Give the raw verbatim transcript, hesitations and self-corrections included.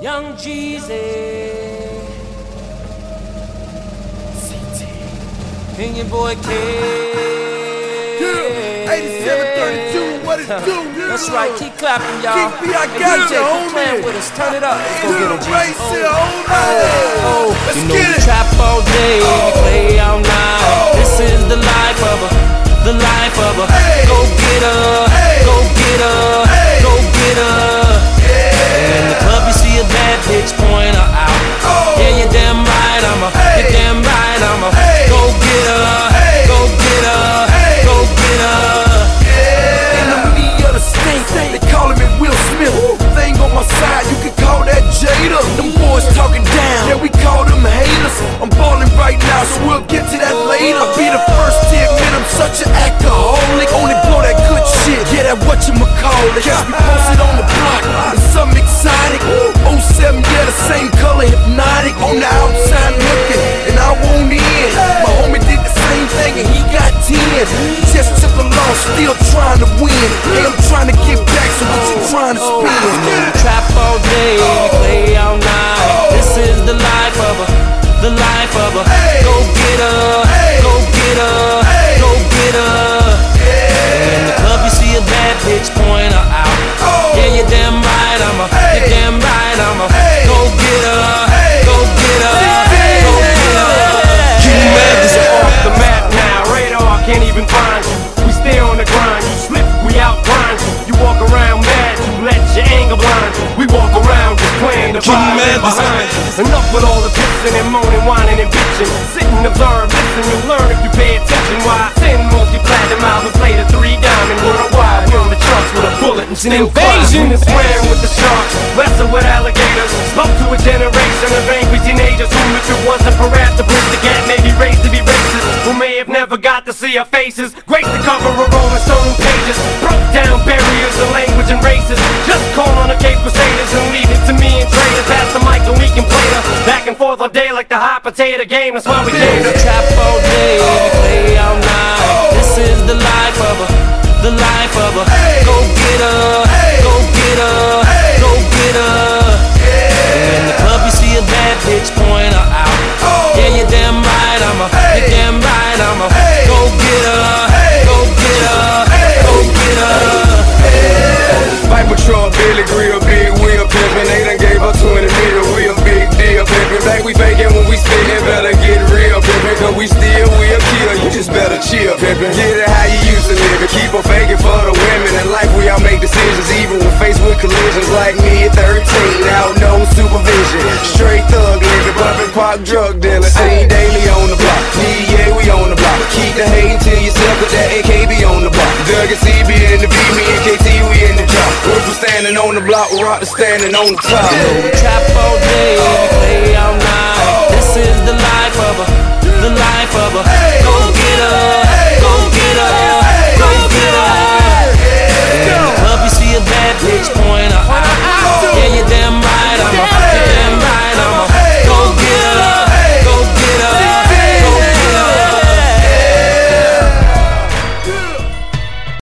Young Jeezy, C T, and your boy K. Yeah, eighty-seven thirty-two, what it do? Yeah. That's right, keep clapping, y'all. Keep me, I and got D J, you, keep homie. playing with us, turn it up. Let's go Yeah, get it, right Jeezy. here, hold on. Oh, Let's you know get we it. trap all day, Oh. we play all night. Oh. This is the life of a, the life of a. Hey. Go get her, Hey. go get her, Hey. go get her. And in the club you see a bad bitch, point her out. Oh. Yeah, you're damn right, I'm a, Hey. you're damn right, I'm a. Hey. Go get her, Hey. go get her, Hey. go get her. Enemy of the state, they calling me Will Smith. Thing on my side, you can call that Jada. Them boys talking down, yeah, we call them haters. I'm balling right now, so we'll get to that later. I'll be the first to admit I'm such an alcoholic. Only blow that good shit, yeah, that whatchamacallit. Catch me posted on the block, and something exotic. oh seven, yeah, the same color, hypnotic. On the outside looking, and I won't in. My homie did the same thing, and he got ten. Just took a loss, still trying to win. Hey, I'm trying to get back, so what you trying to Oh, spin? you know we trap all day, we play all night. This is the life of a, the life of a. Hey. Go get her, Hey. go get her, Hey. go get her. And in the club you see a bad bitch, point her out. Oh. Yeah, you're damn right, I'm a, Hey. you're damn right, I'm a. Hey. Go get her, Hey. go get her, go get her. You madness are off the map now. Radar can't even find you. We stay on the grind. You slip, we outgrind you. You walk around mad, you let your anger blind you. We walk around just playing the vibe and behind you. Enough with all the pissing and moaning, whining and bitching. Sit and observe, listen, you'll learn if you pay attention. Why ten multi-platinum albums later, three diamond worldwide. We're on the charts with a bullet and still invasion. Swam with the sharks, wrestle with alligators. Spoke to a generation of angry teenagers who, if it wasn't for rap, to bridge the gap, maybe raised to be racist. Who may have never got to see our faces. Grace the cover of Rolling Stone pages. Broke down barriers of language and races. Just call on the Cape Crusaders and leave it to me and traders. Pass the mic and we can play the back and forth all day like the hot potato game. That's why we came to Trap all day, we play all night. This is the life of a, the life of a. Go get her, go get her, go get her. And in the club you see a bad bitch, point her out. Yeah, you're damn right, I'm a, you're damn right, I'm a. Go get her, go get her, go get her. Fight Patrol, Billy Grill, Big Wheel pimpin'. They done gave us twenty million, we a big deal pimpin'. Back we fakin' when we spittin', better get real pimpin'. Cause we still will kill, you just better chill pimpin'. Get it how you used to live it, keep on faking for the women. In life we all make decisions, even when faced with collisions. Like me at thirteen, out no supervision. Straight thug living, bumpin' park drug dealer. Seen daily on the block, yeah, yeah, we on the block. Keep the hatin' to yourself, cause that A K be on the block. Doug and C B in the B, me and K T, we in the drop. If we're standing on the block, we're out standing on the top. You know we trap all day, we play all night. This is the life of a, the life of a. Go get her,